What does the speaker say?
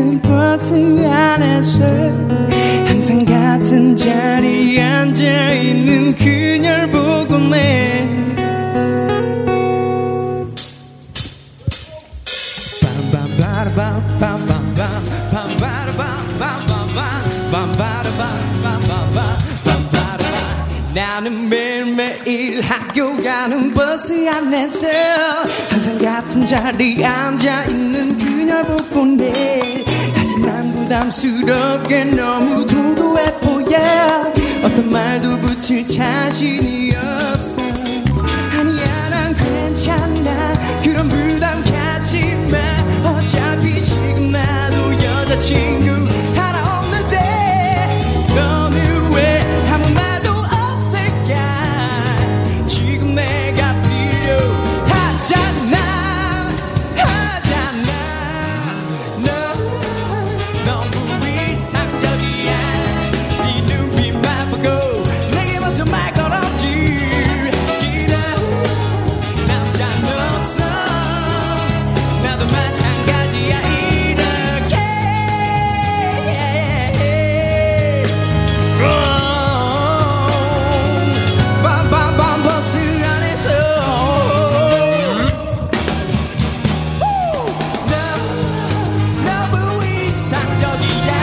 가는 버스 안에서 항상 같은 자리에 앉아있는 그녀를 보곤 해. 나는 매일매일 학교 가는 버스 안에서 항상 같은 자리에 앉아있는 그녀를 보곤 해. 하지만 부담스럽게 너무 도도해 보여. 어떤 말도 붙일 자신이 없어. 아니야 난 괜찮아 그런 부담 갖지 마. 어차피 지금 나도 여자친구 하나 없는데 너는 왜 아무 말도 없을까. 지금 내가 필요하잖아 하잖아. 너무 이상적이야. 네 눈빛만 보고 내게 먼저 말 걸었지. 이런 남자는 없어. 나도 마찬가지야. 이렇게 밤밤밤 버스 안에서 너무 이상적이야.